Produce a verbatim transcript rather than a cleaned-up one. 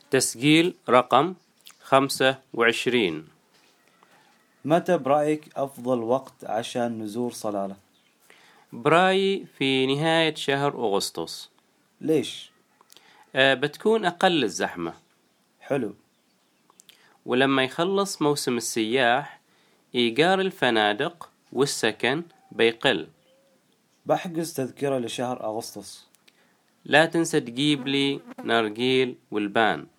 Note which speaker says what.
Speaker 1: تسجيل رقم خمسة وعشرين.
Speaker 2: متى برأيك أفضل وقت عشان نزور صلالة؟
Speaker 1: برايي في نهاية شهر أغسطس.
Speaker 2: ليش؟
Speaker 1: أه بتكون أقل الزحمة،
Speaker 2: حلو.
Speaker 1: ولما يخلص موسم السياح إيجار الفنادق والسكن بيقل.
Speaker 2: بحجز تذكرة لشهر أغسطس.
Speaker 1: لا تنسى تجيب لي نرجيل والبان.